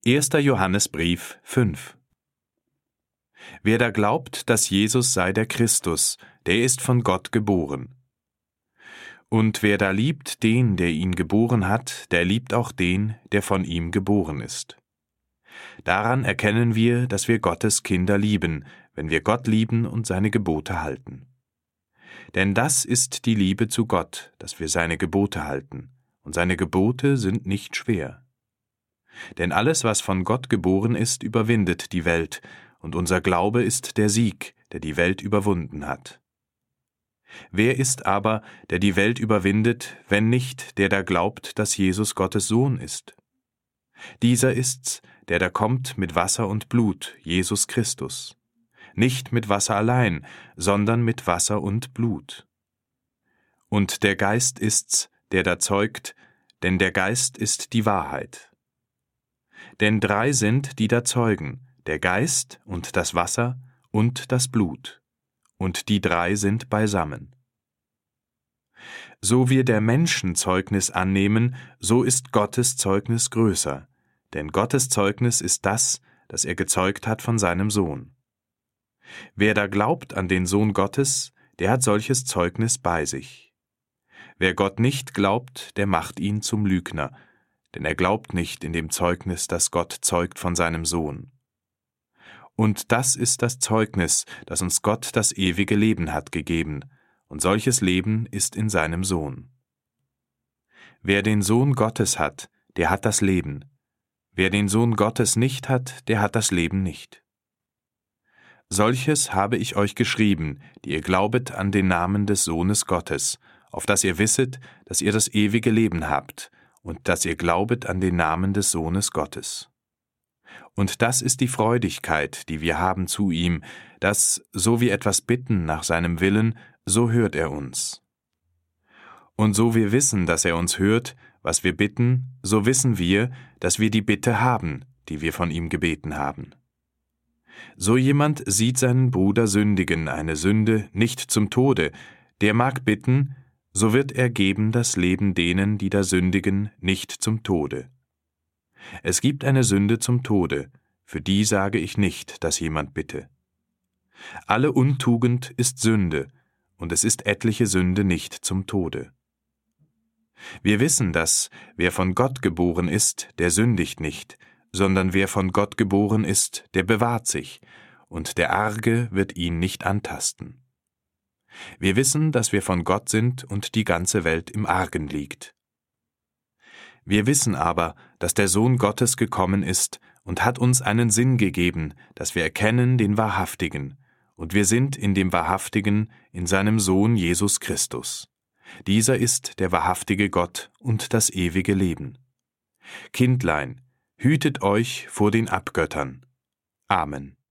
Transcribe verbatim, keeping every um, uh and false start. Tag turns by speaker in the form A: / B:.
A: erster Johannesbrief fünf. Wer da glaubt, dass Jesus sei der Christus, der ist von Gott geboren. Und wer da liebt den, der ihn geboren hat, der liebt auch den, der von ihm geboren ist. Daran erkennen wir, dass wir Gottes Kinder lieben, wenn wir Gott lieben und seine Gebote halten. Denn das ist die Liebe zu Gott, dass wir seine Gebote halten, und seine Gebote sind nicht schwer. Denn alles, was von Gott geboren ist, überwindet die Welt, und unser Glaube ist der Sieg, der die Welt überwunden hat. Wer ist aber, der die Welt überwindet, wenn nicht der da glaubt, dass Jesus Gottes Sohn ist? Dieser ist's, der da kommt mit Wasser und Blut, Jesus Christus. Nicht mit Wasser allein, sondern mit Wasser und Blut. Und der Geist ist's, der da zeugt, denn der Geist ist die Wahrheit. Denn drei sind, die da zeugen, der Geist und das Wasser und das Blut, und die drei sind beisammen. So wir der Menschen Zeugnis annehmen, so ist Gottes Zeugnis größer, denn Gottes Zeugnis ist das, das er gezeugt hat von seinem Sohn. Wer da glaubt an den Sohn Gottes, der hat solches Zeugnis bei sich. Wer Gott nicht glaubt, der macht ihn zum Lügner, denn er glaubt nicht in dem Zeugnis, das Gott zeugt von seinem Sohn. Und das ist das Zeugnis, das uns Gott das ewige Leben hat gegeben, und solches Leben ist in seinem Sohn. Wer den Sohn Gottes hat, der hat das Leben. Wer den Sohn Gottes nicht hat, der hat das Leben nicht. Solches habe ich euch geschrieben, die ihr glaubet an den Namen des Sohnes Gottes, auf dass ihr wisset, dass ihr das ewige Leben habt, und dass ihr glaubet an den Namen des Sohnes Gottes. Und das ist die Freudigkeit, die wir haben zu ihm, dass, so wir etwas bitten nach seinem Willen, so hört er uns. Und so wir wissen, dass er uns hört, was wir bitten, so wissen wir, dass wir die Bitte haben, die wir von ihm gebeten haben. So jemand sieht seinen Bruder sündigen, eine Sünde nicht zum Tode, der mag bitten, so wird er geben das Leben denen, die da sündigen, nicht zum Tode. Es gibt eine Sünde zum Tode, für die sage ich nicht, dass jemand bitte. Alle Untugend ist Sünde, und es ist etliche Sünde nicht zum Tode. Wir wissen, dass, wer von Gott geboren ist, der sündigt nicht, sondern wer von Gott geboren ist, der bewahrt sich, und der Arge wird ihn nicht antasten. Wir wissen, dass wir von Gott sind und die ganze Welt im Argen liegt. Wir wissen aber, dass der Sohn Gottes gekommen ist und hat uns einen Sinn gegeben, dass wir erkennen den Wahrhaftigen, und wir sind in dem Wahrhaftigen, in seinem Sohn Jesus Christus. Dieser ist der wahrhaftige Gott und das ewige Leben. Kindlein, hütet euch vor den Abgöttern. Amen.